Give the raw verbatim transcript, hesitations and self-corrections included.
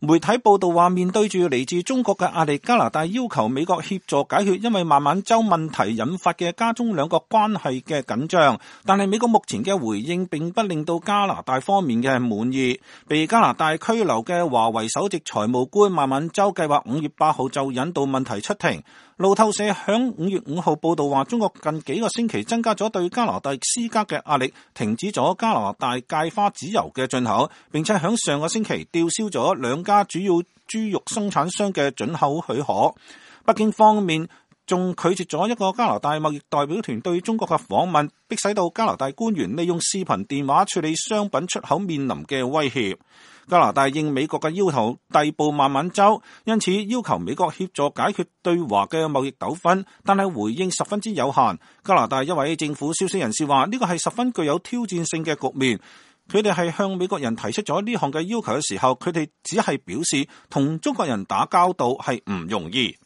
媒體報道話，面對住嚟自中國嘅壓力，加拿大要求美國協助解決因為孟晚舟問題引發嘅加中兩國關係嘅緊張。但係美國目前嘅回應並不令到加拿大方面嘅滿意。被加拿大拘留嘅華為首席財務官孟晚舟計劃五月八號就引渡問題出庭。路透社響五月五號報道話，中國近幾個星期增加咗對加拿大施加嘅壓力，停止咗加拿大芥花籽油嘅進口，並且響上個星期吊銷咗兩家主要豬肉生產商嘅准口許可。北京方面仲拒絕咗一個加拿大貿易代表團對中國嘅訪問，迫使到加拿大官員利用視頻電話處理商品出口面臨嘅威脅。加拿大應美國嘅要求逮捕孟晚舟，因此要求美國協助解決對華嘅貿易糾紛，但係回應十分之有限。加拿大一位政府消息人士話，呢個係十分具有挑戰性嘅局面。佢哋係向美國人提出咗呢項嘅要求嘅時候，佢哋只係表示同中國人打交道係唔容易。